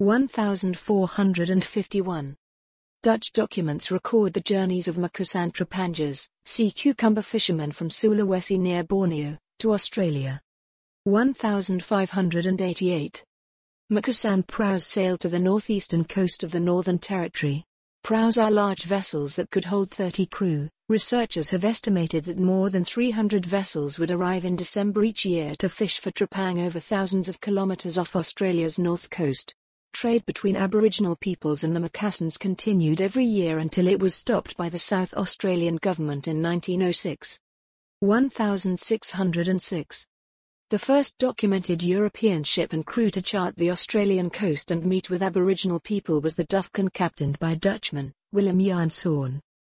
1451. Dutch documents record the journeys of Makassar Trapangas, sea cucumber fishermen from Sulawesi near Borneo, to Australia. 1588. Makassar praus sailed to the northeastern coast of the Northern Territory. Praus are large vessels that could hold 30 crew. Researchers have estimated that more than 300 vessels would arrive in December each year to fish for trepang over thousands of kilometers off Australia's north coast. Trade between Aboriginal peoples and the Macassans continued every year until it was stopped by the South Australian government in 1906. 1606. The first documented European ship and crew to chart the Australian coast and meet with Aboriginal people was the Dufferin, captained by Dutchman Willem Janszoon.